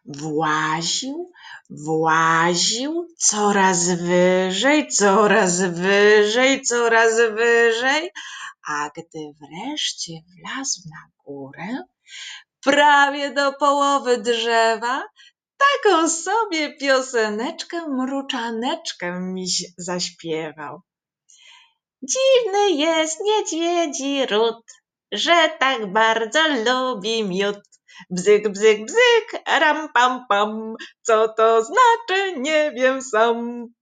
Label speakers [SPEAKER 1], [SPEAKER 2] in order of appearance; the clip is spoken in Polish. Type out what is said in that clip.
[SPEAKER 1] Właził, właził, coraz wyżej, coraz wyżej, coraz wyżej, a gdy wreszcie wlazł na górę, prawie do połowy drzewa, taką sobie pioseneczkę, mruczaneczkę miś zaśpiewał. Dziwny jest niedźwiedzi ród, że tak bardzo lubi miód. Bzyk, bzyk, bzyk, ram, pam, pam, co to znaczy, nie wiem sam.